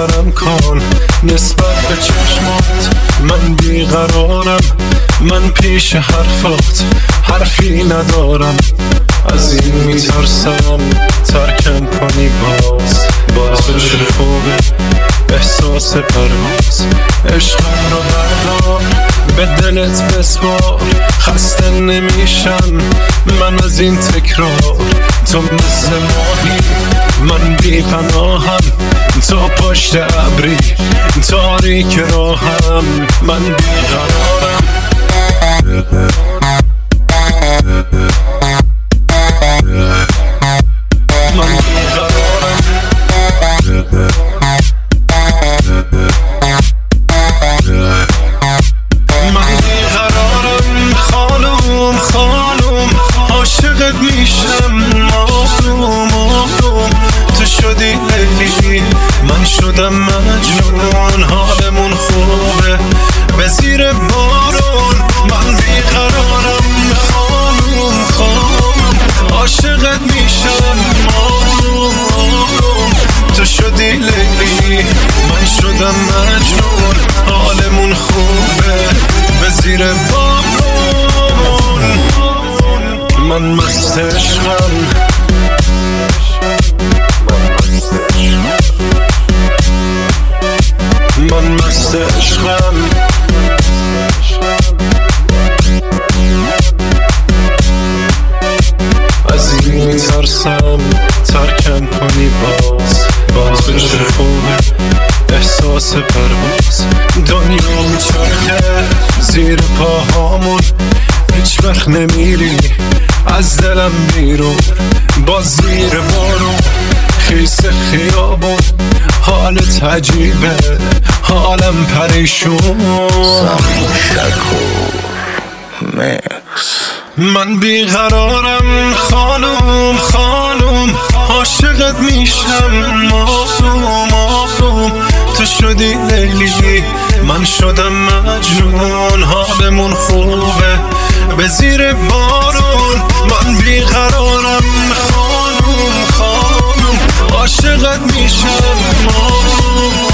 باورم کن نسبت به چشمات من بیقرارم، من پیش حرفات حرفی ندارم، از این میترسم ترکم کنی باز بشه خوبه احساس پرواز، عشقم رو بردار به دلت بسپار، خسته نمیشم من از این تکرار، تو مثل ماهی من بی پناهم، تو پشت ابری تاریک راهم، من بیقرارم من بیقرارم من بیقرارم خانم خانم عاشقت میشم ماهروم تو شدی لیلی من شدم مجنون، حالمون خوبه به زیر بارون، من بیقرارم خانم خانم عاشقت میشم ماهروم تو شدی لیلی من شدم مجنون، حالمون خوبه به زیر بارون، من مست عشقم من مست عشقم، از این میترسم ترکم کنی باز بشه خوبه احساس پرواز، دنیا میچرخه زیر پاهامون هیچ وقت نمیری از دلم بیرون، باز زیر بارون خیس خیابون حالت عجیبه حالم پریشون، من بیقرارم خانم خانم عاشقت میشم ماهروم تو شدی لیلی من شدم مجنون، حالمون خوبه به زیر بارون، من بیقرارم خانم خانم عاشقت میشم ماهروم